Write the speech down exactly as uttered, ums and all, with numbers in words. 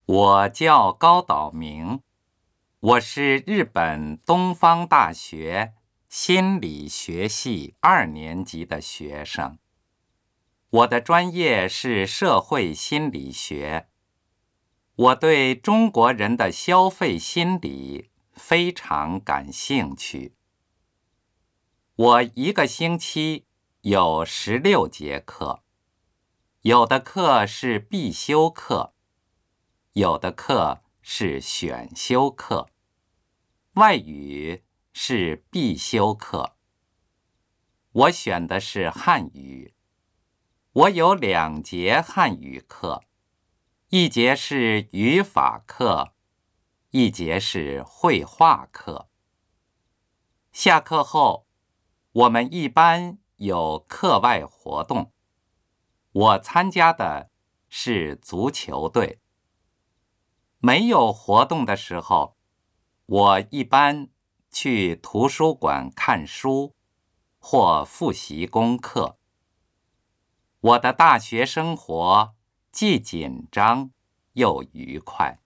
我叫高岛明，我是日本东方大学心理学系二年级的学生。我的专业是社会心理学。我对中国人的消费心理非常感兴趣。我一个星期有十六节课，有的课是必修课，有的课是选修课，外语是必修课。我选的是汉语。我有两节汉语课，一节是语法课，一节是绘画课。下课后，我们一般有课外活动。我参加的是足球队。没有活动的时候，我一般去图书馆看书或复习功课。我的大学生活既紧张又愉快。